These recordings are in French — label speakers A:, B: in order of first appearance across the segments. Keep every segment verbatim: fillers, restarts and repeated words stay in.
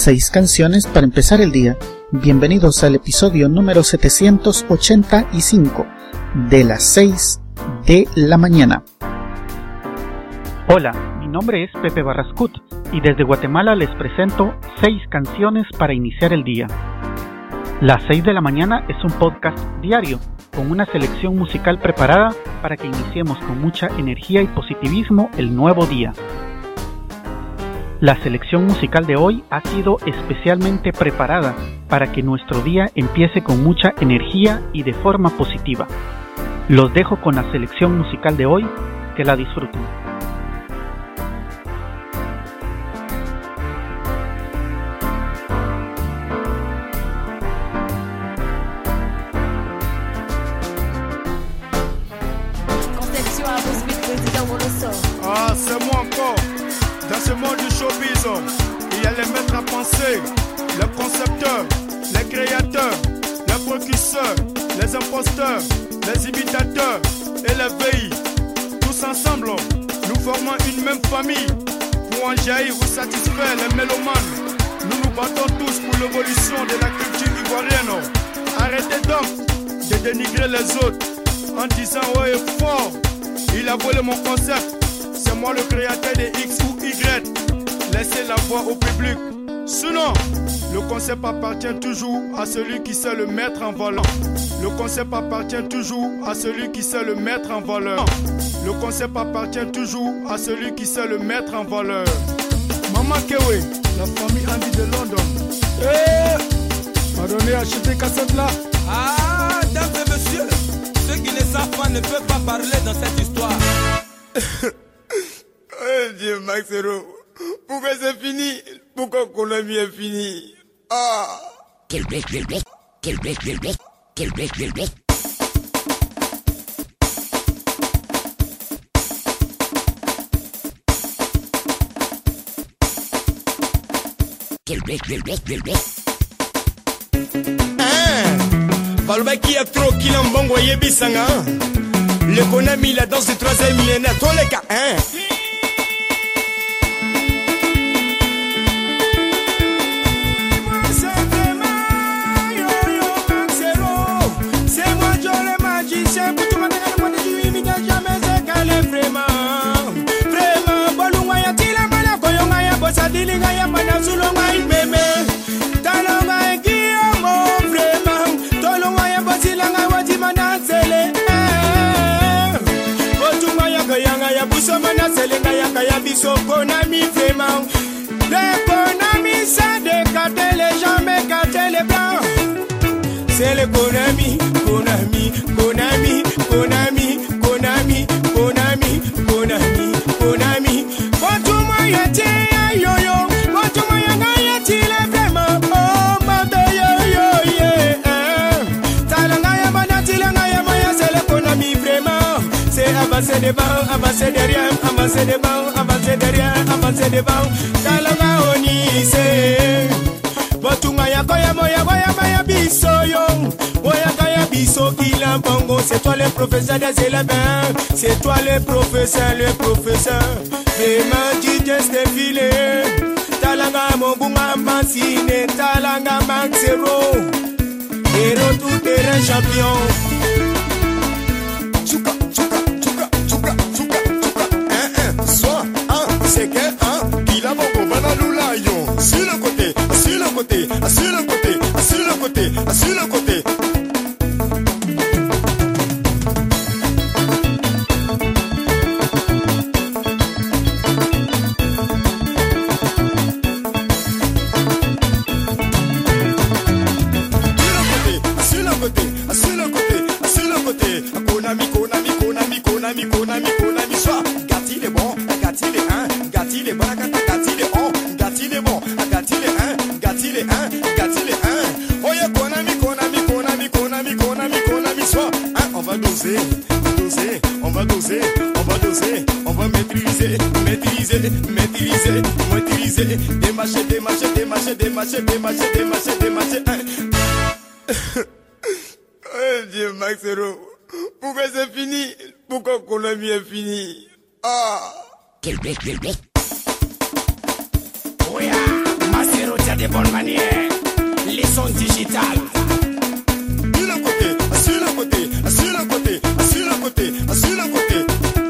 A: Seis canciones para empezar el día. Bienvenidos al episodio número setecientos ochenta y cinco de las seis de la mañana.
B: Hola, mi nombre es Pepe Barrascut y desde Guatemala les presento seis canciones para iniciar el día. Las seis de la mañana es un podcast diario con una selección musical preparada para que iniciemos con mucha energía y positivismo el nuevo día. La selección musical de hoy ha sido especialmente preparada para que nuestro día empiece con mucha energía y de forma positiva. Los dejo con la selección musical de hoy, que la disfruten.
C: Ah, c'est moi encore. Dans ce monde du showbiz, il y a les maîtres à penser, les concepteurs, les créateurs, les précurseurs, les imposteurs, les imitateurs et les V I. Tous ensemble, nous formons une même famille pour enjaillir ou satisfaire les mélomanes. Nous nous battons tous pour l'évolution de la culture ivoirienne. Arrêtez donc de dénigrer les autres en disant « ouais, fort, il a volé mon concept. C'est moi le créateur de X ou Y. Laissez la voix au public. Sinon, le concept appartient toujours à celui qui sait le mettre en valeur. Le concept appartient toujours à celui qui sait le mettre en valeur. Le concept appartient toujours à celui qui sait le mettre en valeur. Maman Kewe, la famille Andy de London. Eh, pardonnez, achetez cassette là.
D: Ah, dames et messieurs, ceux qui ne savent pas ne peuvent pas parler dans cette histoire.
C: Oh Dieu, Maxero, pourquoi c'est fini? Pourquoi Konami est fini? Ah!
E: Quel bec, quel bec, quel bec, quel bec, quel bec, quel bec. Quel bec, quel bec, quel bec.
D: Hein? Balba qui a trop qu'il en bon voyez bisanga. Le Konami, la danse du troisième millénaire, tous les cas, hein?
F: Dilinga ya mana sulonga imeme talonga ekiyo mo vraiment tolonga ya basilanga wati manasele otunga ya kayanga ya buso manasele nga ya biso Konami vraiment le Konami ça décate les jambes écarte les blancs c'est le Konami Konami Konami Konami Konami Konami Konami Konami otunga ya ti avancer devant, avancer derrière, avancer devant, avancer derrière, avancer devant. Talanga onise. Botunga ya koya moya koya maya biso yo. Moya kaya biso kila bongo. C'est toi le professeur des élèves. C'est toi le professeur, le professeur. Vraiment tu t'es défilé. Talanga mobunga masine. Talanga maxero. Héros tout terrain champion.
C: Tchouka, tchouka. C'est que, hein, il a bon bon banaloula yo. Sur le côté, sur le côté, sur le côté, sur le côté, sur le côté. Sur le côté, sur le côté, sur le côté. Konami, Konami, Konami, Konami, Konami, Konami, soit. Gatti les bons, Gatti les un, Gatti les bons, Gatti les on, Gatti les bons, Gatti les un, Gatti les un, Gatti les un. Oh yeah, Konami, Konami, Konami, Konami, Konami, Konami, soit. Hein, on va doser, doser, on va doser, on va doser, on va maîtriser, maîtriser, maîtriser, maîtriser. Démarcher, démarcher, démarcher, démarcher, démarcher, démarcher, démarcher. Hein. Oh Dieu, Maxero, pourquoi c'est fini? Pourquoi Konami est fini? Ah!
E: Quel bec, quel bec.
F: Oya, Masero,
D: des bonnes manières. Les sons digitales. Sur le côté, sur le côté, sur le côté, sur le côté, sur le côté.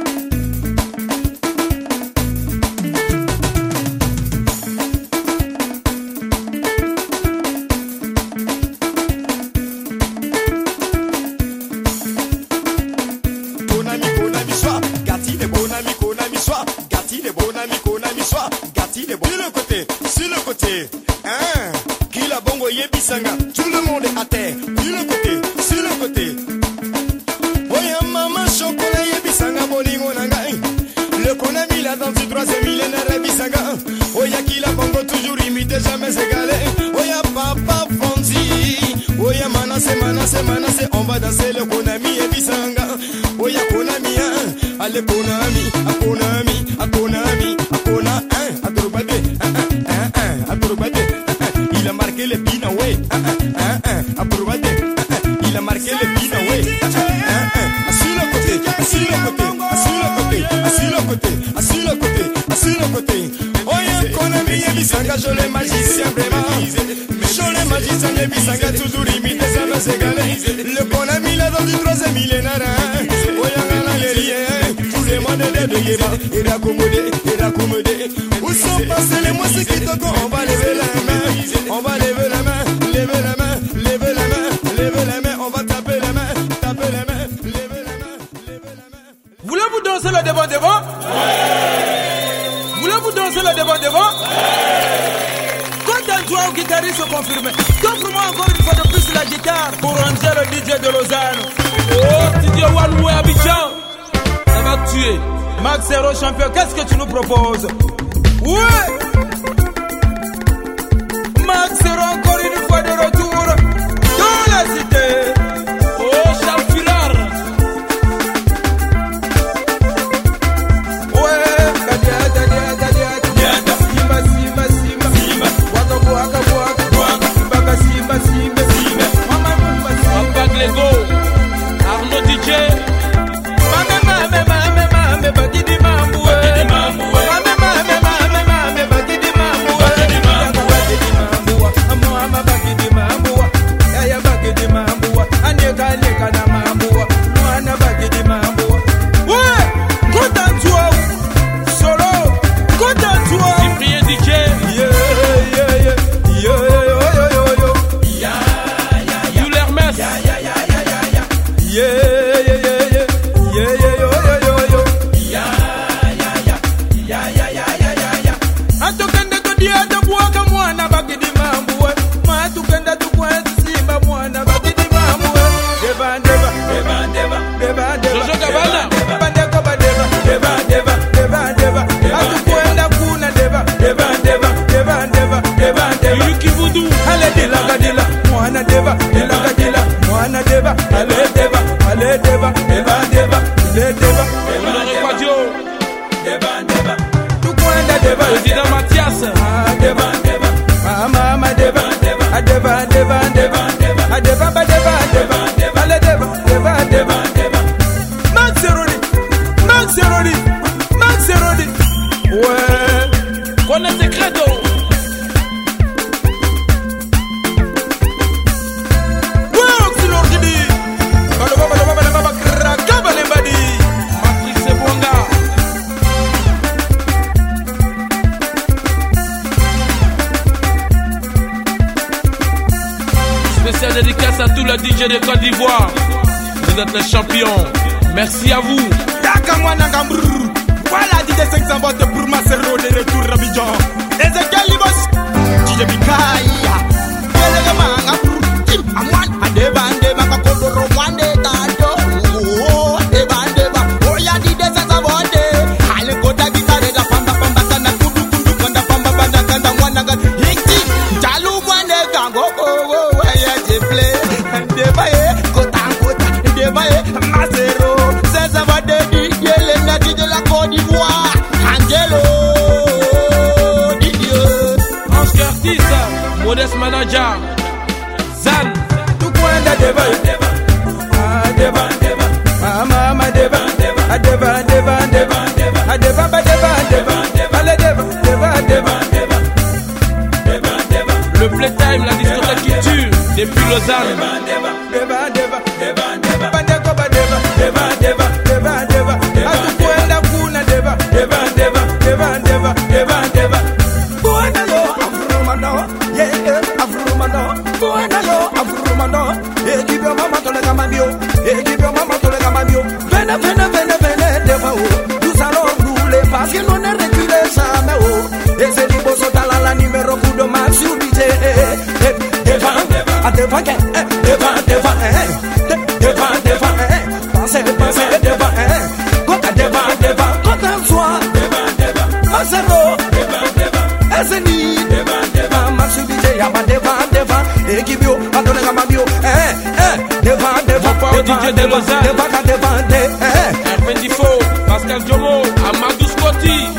D: Tout le monde est à terre, sur le côté, sur le côté. Oya maman chocolat yebisanga bolingo nangai. Le konami la danse du troisième millénaire yebisanga. Oya kila bongo toujours imité jamais égalé. Oya papa Fonzi. Oya manase manase manase on va danser le konami yebisanga. Oya konami hein, allez konami, a konami, a konami, a kona hein, a drobade, hein hein hein, a drobade. Il a marqué les pina ouais, hein hein hein, a drobade. Il a marqué les pina ouais, hein hein. Assis le côté, assis le côté, assis le côté, assis le côté, assis le côté, assis le côté. Oya konami yebisanga, je le magicien vraiment. Je le magicien yebisanga toujours imité jamais égalé. Le konami là dans du troisième millénaire. Oya ngana les liens, tous les mois de de yeba, il a accommodé, il a accommodé. Où sont passés les mois qui toquent? On va lever la main, on va lever la main, lever la main, lever la main, lever la main, on va taper la main, taper la main, lever la main, lever la main.
F: Voulez-vous danser le devant devant? Voulez-vous danser le devant devant? Quand un joueur guitariste se confirme, offre-moi encore une fois de plus la guitare pour ranger le D J de Lausanne. Oh, D J Waloué Abidjan, ça va tuer. Max Zero champion, qu'est-ce que tu nous proposes? Ouais! Max Zero encore une fois de retour dans la cité. Oh, Charles Filard. Ouais, Gadia, Gadia, Gadia, Gadia, Simba, Simba, Simba, Simba, Waka, Waka, Waka, Waka, Baka, Simba, Simba, Simba, Mama, Mama, Simba, Lego, Arnaud D J, Mama, Mama, Mama, Mama, Bagidi Mambo, Bagidi Mambo, Mama, Mama, Mama, Mama, Bagidi Mambo, Bagidi Mambo, Bagidi Mambo, Mama, Bagidi Mambo, Yaya Bagidi Mambo, Anyeka, Anyeka na Mambo, Mwana Bagidi Mambo. Ouais, content toi, solo, content toi. Cyprien D J, yeah, yeah, yeah, yo, yo, yo, yo, yo, ya, ya, ya, you l'Hermès, ya, ya, ya, ya, ya, ya, yeah, yeah, yeah, yeah, yeah, yeah, yo, yo, yo, yo, ya, ya, ya, ya, ya, ya, ya, ya, ya. Atukende kudia tabuaka mwana bagidi mambo, matukende tukwezi simba mwana bagidi mambo. Deba deba, deba deba, deba deba. Jojo Cabana, deba deba, deba deba, deba deba, deba. Atukwenda kuna deba, deba deba, deba deba, deba deba. Yuki Voodoo, ale dela gadila, mwana deba, dela gadila, mwana deba, ale deba, ale deba, deba deba, le deba. Honoré Quadio, deba deba. Tukwenda deba, président Mathias, ah deba deba, mama mama deba deba, deba deba deba, deba deba deba, deba ale deba, deba deba deba. Max Zeroni, Max Zeroni, Max Zeroni. Ouais, connaissez Credo. Spéciale dédicace à tous les D J de Côte d'Ivoire. Vous êtes les champions. Merci à vous. Voilà D J cinq cents votes pour Macero de retour à Abidjan. Ezekiel Libos, D J Bikaya. Kelegama, Kim Amwan, Adebande, Makakodoro, Wande, Tado. Oh, Adebande, Oya D J cinq cents votes. Alekota guitare da pamba pamba kana kudu kudu kanda pamba pamba kanda mwana hiki. Jalu mwane gango oh oh yeah je play. Debaye, kota kota, debaye, Macero. cinq cents votes D J le nadi de la Côte d'Ivoire. Angelo, Didier. Ange Curtis, Modeste Manager. Zan, tout coin de deba, deba, ah deba, deba, ah mama deba, deba, ah deba, deba, deba, deba, ah deba, deba, deba, deba, ale deba, deba, deba, deba, deba, deba.
G: depuis Lausanne.
F: Deva, deva, deva, deva, bandeko ba deva, deva, deva, deva, deva, atukwenda kuna deva, deva, deva, deva, deva, deva, deva. Buena lo, afurumano, yeah, yeah, afurumano, buena lo, afurumano. Eh, give your mama to the gamabio, eh, give your mama to the gamabio. Vene, vene, vene, vene, deva o. Nous allons rouler parce que nous ne reculons jamais o. Et c'est du beau saut à la numéro coup de match sur B J. Deva, deva, deva, deva, deva, deva, deva, pensez, pensez, deva, kota deva, deva, kota soi, deva, deva, masero, deva, deva, ezeni, deva, deva, masubije, yaba, deva, deva, ekibio, adone gamabio, eh, eh, deva, deva,
G: D J de Lausanne,
F: deva, deva, eh,
G: Hervé Difo, Pascal Diomo, Amadou Scotty.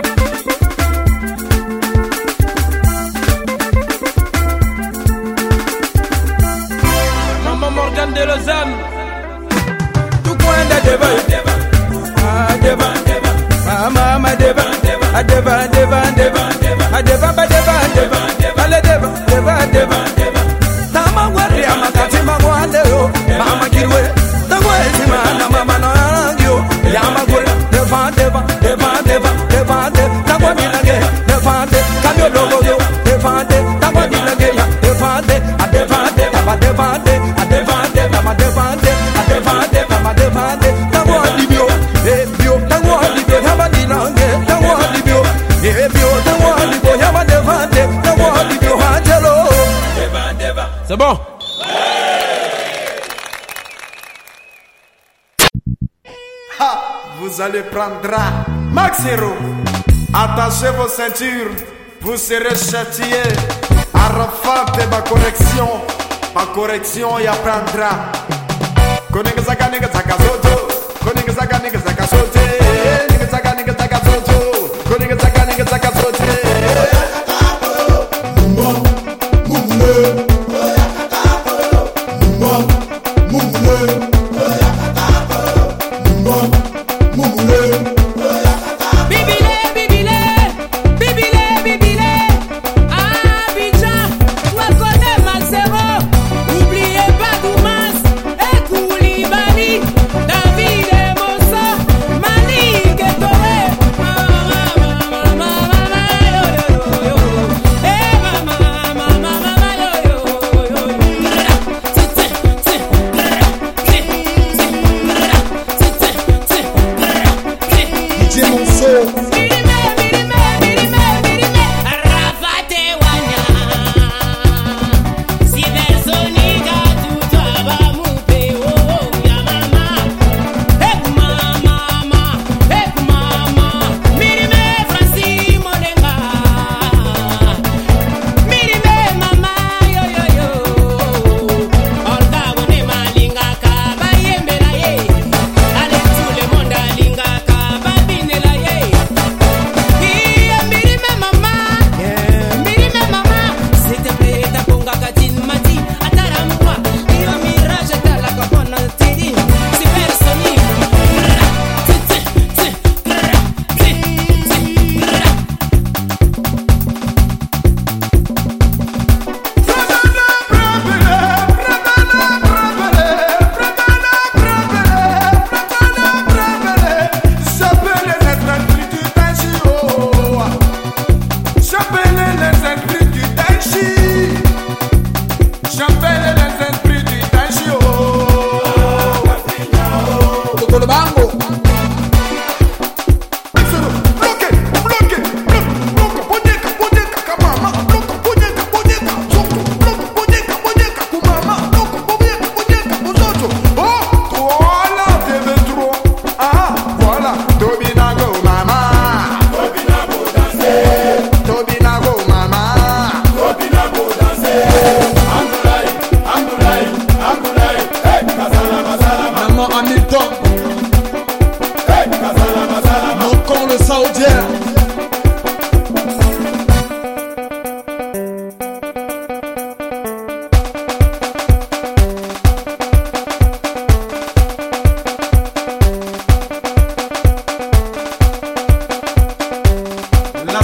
G: Morgan de Lausanne.
F: Tu kwenda deva, deva, ah deva, deva, ah mama deva, deva, deva, deva, deva, ah deva, ba deva, deva, ale deva, deva, deva, deva. Tama wari amakati magwande yo, mama kirwe, tangwe zima na mama na yo, yama gure, deva, deva, deva, deva, deva, deva, tangwa dinage, deva, deva, kamyo logo yo, deva, deva, tangwa dinage ya, deva, deva, deva, deva, deva, deva. Dama devante, a devante, dama devante, tango alibio, eh bio, tango alibio, yama dinange, tango alibio, eh bio, tango alibio, yama devante, tango alibio, hajelo. Deva, deva.
G: C'est bon.
C: Ha, vous allez prendre Maxero. Attachez vos ceintures, vous serez châtiés. Arafat de ma correction. Ma correction y apprendra. Koninga zaka ninga zaka zoto. Koninga zaka ninga zaka zote. Ninga zaka ninga zaka zoto. Koninga zaka ninga zaka zote.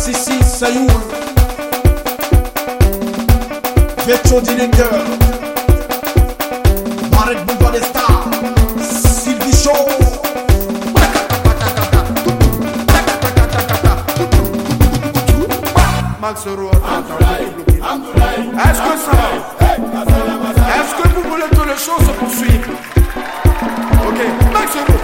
H: Veto directeur
D: les stars. Sylvie Show. Max Ro, est-ce que ça va? Est-ce que vous voulez que les choses se poursuivent? Ok, Max Ro.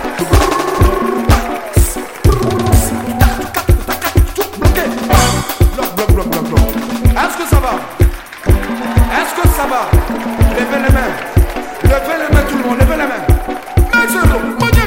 D: Bloc, bloc, bloc, bloc, bloc. Est-ce que ça va? Est-ce que ça va? Levez les mains. Levez les mains tout le monde, levez les mains. Max Ro.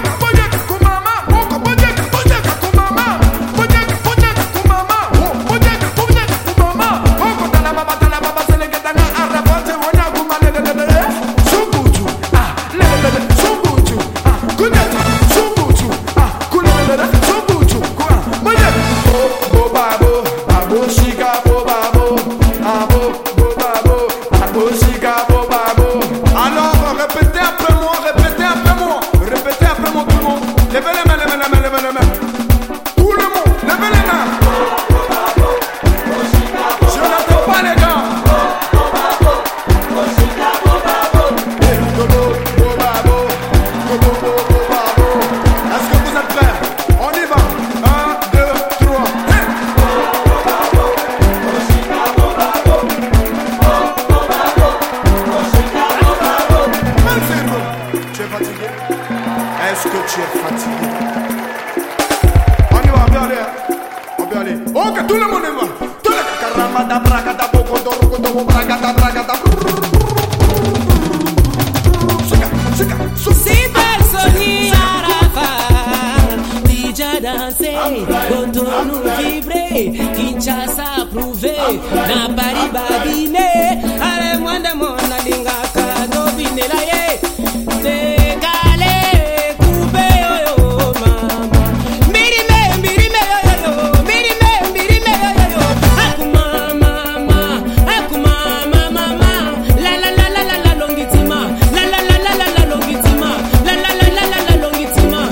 D: Est-ce que tu es fatigué? On y va, on va aller. On va aller. Ok, tout le monde y va. Tout le monde
H: Si personi arafa, déjà dansé, Cotonou vibré, Kinshasa prouvé, na Paris babiné, ale mwanda mona linga kado binela ye, tegale coupe yo mama, mirime mirime yo yo, mirime mirime yo yo, akuma mama, akuma mama mama, la la la la la la longitima, la la la la la la longitima, la la la la la la longitima.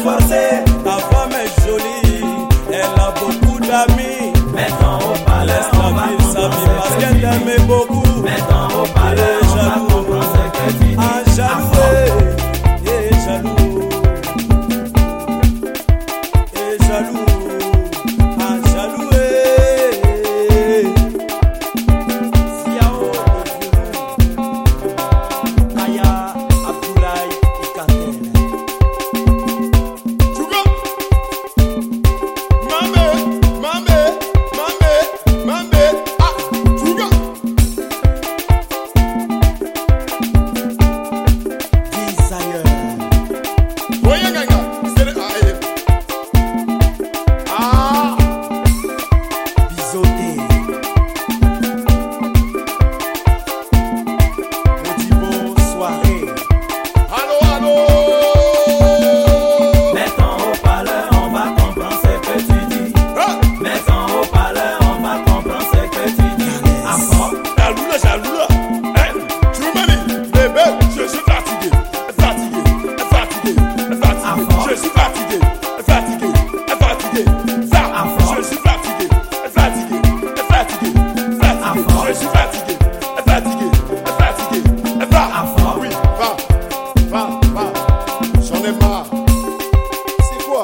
F: forcer, ta femme est jolie, elle a beaucoup d'amis.
I: Maintenant au palais,
F: laisse la vie, sa vie, parce qu'elle t'aimait beaucoup.
I: Maintenant au palais, on va comprendre ce que tu dis.
F: Ah, jaloux, et jaloux, et jaloux, ah, jaloux, eh. Siao, Aya, Abdoulaye, Ikatel.
D: Tchouga. Mamé, mamé, mamé, mamé. Ah, Tchouga.
F: Desire.
D: Voyez, gaga. C'est le aïe. Ah,
F: Bisoté. Modibo soirée.
D: allô, allô.
I: Maintenant au palais, on va comprendre ce que tu dis.
D: Ah,
I: Maintenant au palais, on va comprendre ce que tu dis. À fond.
D: jaloux là, jaloux là. Hein, tu m'as dit, bébé, je suis fatigué, fatigué, fatigué, fatigué. Je suis fatigué, fatigué, fatigué. Ça, je suis fatigué, fatigué, fatigué, fatigué. Je suis fatigué, fatigué, fatigué. Va, oui, va, va, va. J'en ai marre. C'est quoi?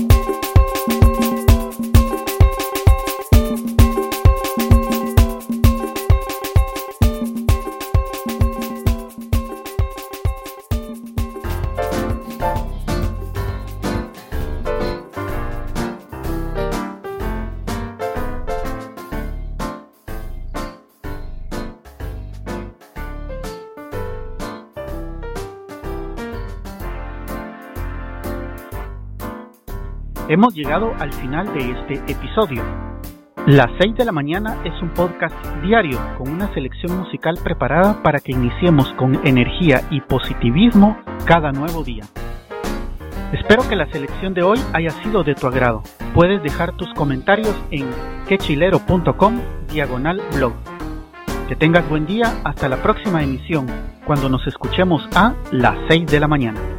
B: Hemos llegado al final de este episodio. Las seis de la mañana es un podcast diario con una selección musical preparada para que iniciemos con energía y positivismo cada nuevo día. Espero que la selección de hoy haya sido de tu agrado. Puedes dejar tus comentarios en quechilero punto com diagonal blog. Que tengas buen día hasta la próxima emisión, cuando nos escuchemos a las seis de la mañana.